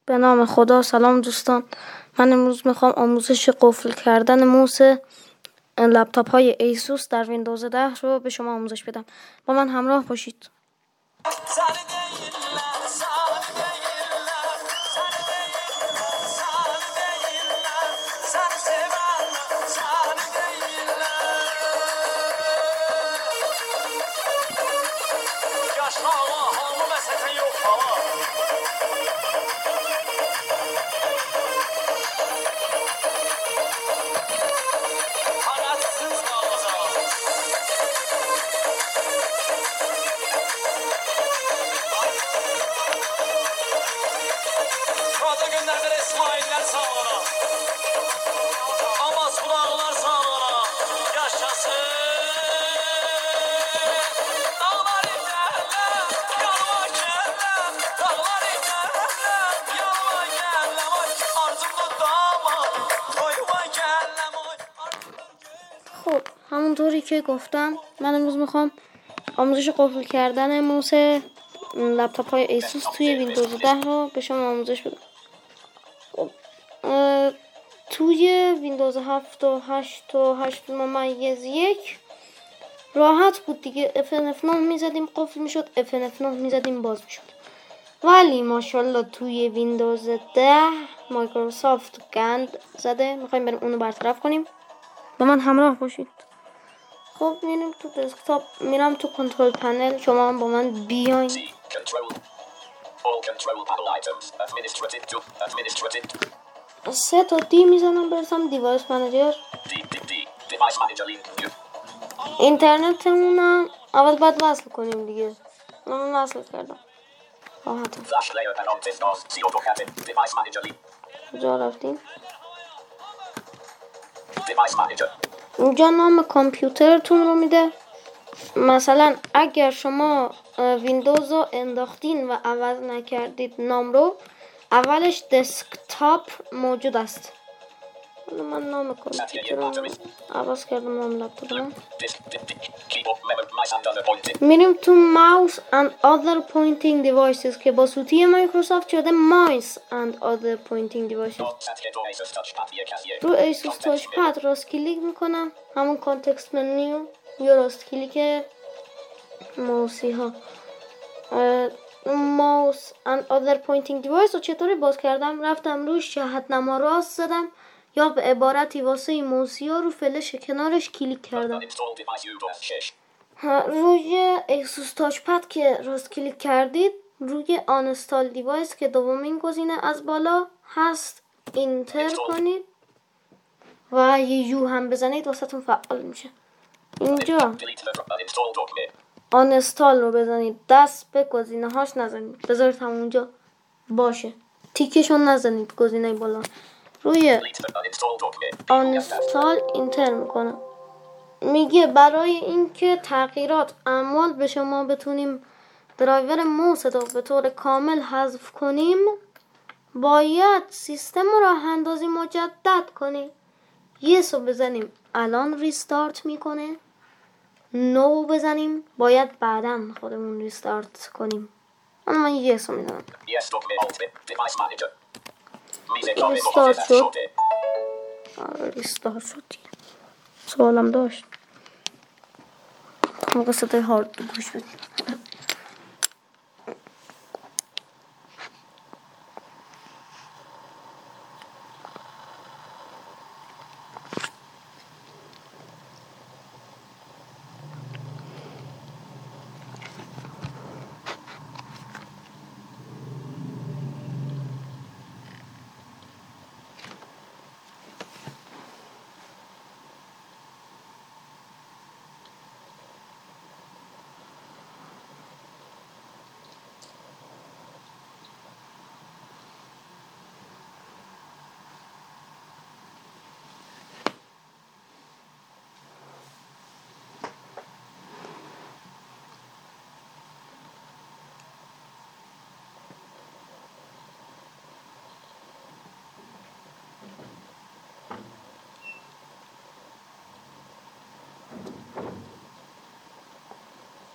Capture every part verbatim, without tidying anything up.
به نام خدا. سلام دوستان، من امروز میخوام آموزش قفل کردن موس لپتاپ های ایسوس در ویندوز ده رو به شما آموزش بدم. با من همراه باشید. خب همونطوری که گفتم من امروز میخوام آموزش قفل کردن موس لپتاپ های ایسوس توی ویندوز ده رو به شما آموزش بدم. خب توی ویندوز هفت و هشت و هشت ممیز یک راحت بود دیگه. اف ان اف نه میزدیم قفل میشد، اف ان اف نه میزدیم باز میشد. ولی ماشاءالله توی ویندوز ده مایکروسافت گند زده. میخوایم بریم اونو برطرف کنیم. با من همراه باشید. خب میریم تو دسکتاپ، میرم تو کنترل پنل. شما هم با من بیاین. سه تا دی میزنم برسم دیوایس منیجر. اینترنتمونم اول باید وصل کنیم دیگه. من وصل کردم. راحتم. کجا رفتیم؟ اینجا نام کامپیوترتون رو میده. مثلا اگر شما ویندوز رو انداختین و عوض نکردید نام رو، اولش دسکتاپ موجود است. من نام کامپیوتر رو عوض کردم، نام لپتاپم. میریم تو ماوس and other pointing devices که با صوتی مایکروسافت شده ماوس and other pointing devices. رو ایسوس تاچ پد راست کلیک میکنم، همون کانتکست منیو یا راست کلیک ماوسی ها. ماوس and other pointing device رو چطوری باز کردم؟ رفتم روش جهت‌نما راست زدم یا به عبارتی واسه موسی ها رو فلش کنارش کلیک کردم. روی ایسوس تاچ پد که راست کلیک کردید، روی آنستال دیوایس که دومین گزینه از بالا هست اینتر کنید و یه یو هم بزنید واسهتون فعال میشه. اینجا آنستال رو بزنید، دست به گزینه هاش نزنید، بذارید همونجا باشه، تیکشون نزنید گزینه بالا. روی آنستال اینتر میکنه. میگه برای اینکه تغییرات اعمال به شما بتونیم درایور موس رو به طور کامل حذف کنیم، باید سیستم رو راه اندازی مجدد کنیم. یس رو بزنیم الان ریستارت میکنه، نو بزنیم باید بعدا خودمون ریستارت کنیم. اما من یس رو میزنم. ریستارت شد. ریستارت شد. سوالم داشت. موقع صدای هارد گوش بدیم.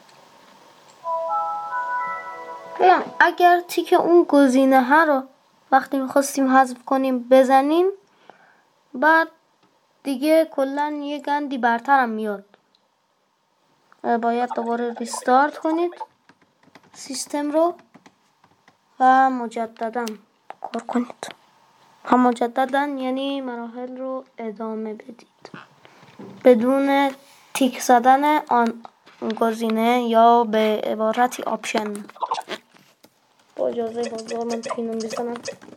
اگر تیک اون گزینه ها رو وقتی میخواستیم حذف کنیم بزنیم، بعد دیگه کلا یه گندی برترم میاد. باید دوباره ریستارت کنید سیستم رو و مجددا کار کنید. هم مجددا یعنی مراحل رو ادامه بدید بدون تیک زدن آن گزینه یا به عبارتی آپشن. با اجازه بازار من پینم بزنم.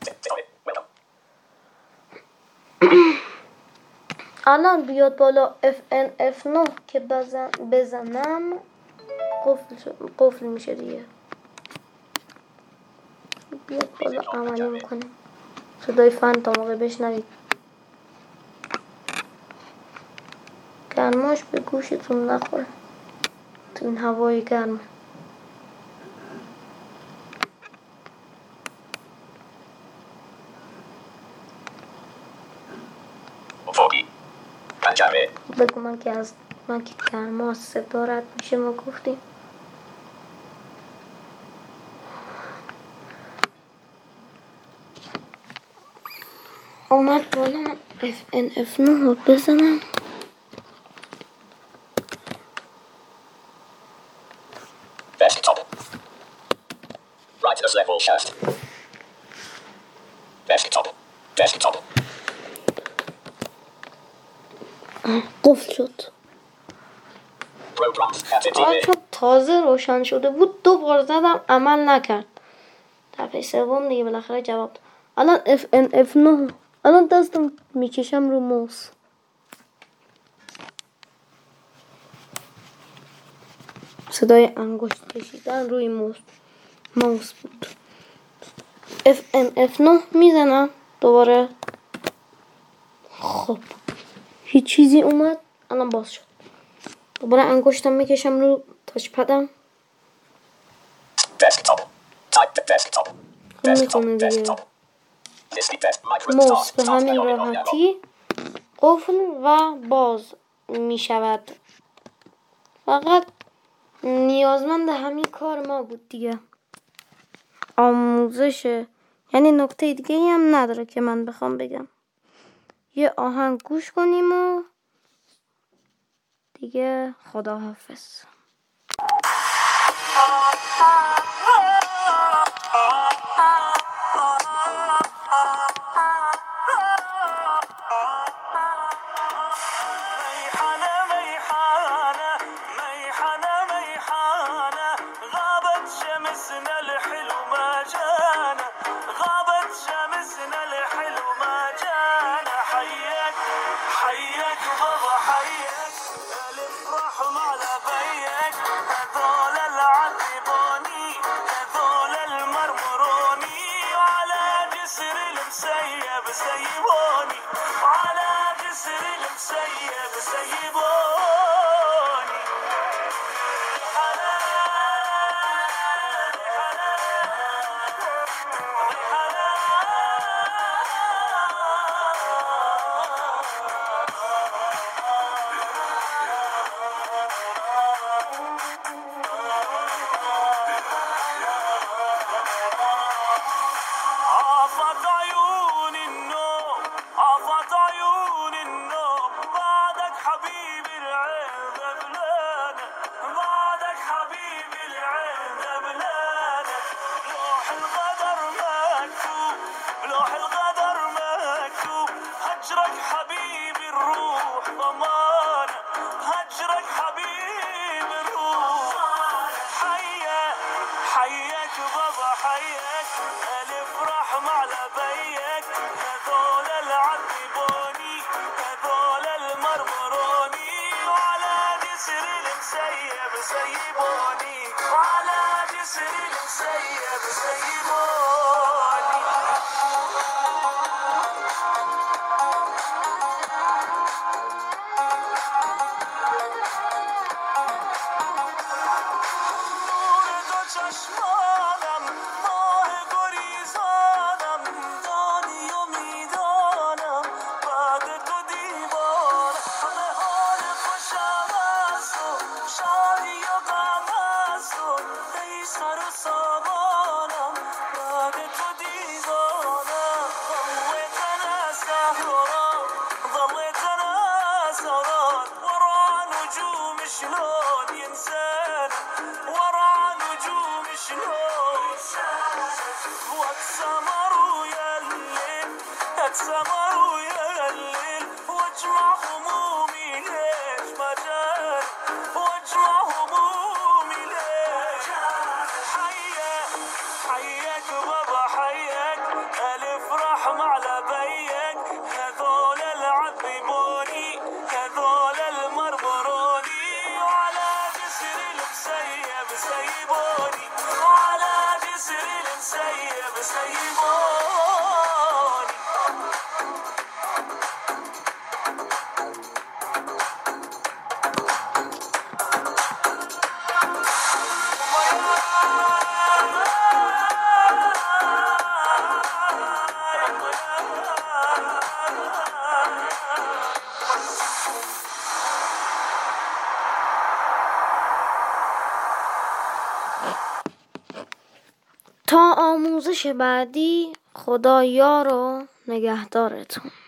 الان بیاد بالا اف ان اف نه که بزن بزنم قفل, قفل میشه دیگه. بیاد بالا عملی میکنیم. صدای فن تا موقع بشنوید. گرماش به گوشتون نخوره تو این هوای گرم. بگو من که از من که گرما صدا رد میشه ما گفتیم. اومد بالا. من اف ان اف نه رو بزنم. Desktop. Brightness level shift. Desktop. Desktop. قفل شد. Programs active. چون تازه روشن شده بود دو بار زدم عمل نکرد. دفعه سوم دیگه بالاخره جواب داد. الان اف ان اف نه الان دستم میکشم رو موس. صدای انگشت کشیدن روی موس موس بود. اف ان اف نه میزنم دوباره. خب هیچ چیزی اومد. الان باز شد. دوباره انگشتم میکشم رو تاچ پدم. Desktop. Type the desktop. Desktop. میخونه دیگه. Desktop. Listy test. Microsoft. موس به Start همین dialog. راحتی قفل و باز می شود. فقط نیازمند همین کار ما بود دیگه. آموزشه. یعنی نکته دیگه هم نداره که من بخوام بگم. یه آهنگ گوش کنیم و دیگه خداحافظ. شمسنا الحلو ما جانا غابت شمسنا الحلو ما جانا حياك حياك بابا حياك الافراح مع لبيك هذول العذبوني هذول المرمروني وعلى جسر المسيب سيبوني وعلى جسر المسيب سيبوني عافت عيون النوم عافت عيون النوم بعدك حبيبي العين ذبلانة بعدك حبيبي العين ذبلانة لوح القدر مكتوب لوح القدر مكتوب هجرك حبيبي الروح ضمانة هجرك حبيبي الروح حياك حياك بابا حياك الافراح مع لبيك هذول العذبوني هذول المرمروني وعلى جسر المسيب سيبوني وعلى جسر المسيب سيبوني نور دو چشمانم ماه گریزانم دانه السمر ويا الليل السمر ويا الليل واجمع همومي ليش ما جاني واجمع همومي ليش حياك حياك بابا حياك الف رحمة على بيك هذول العذبوني هذول المرمروني وعلى جسر المسيب سيبوني وعلى جسر المسيب سيبوني تا آموزش بعدی، خدا یار و نگهدارتون.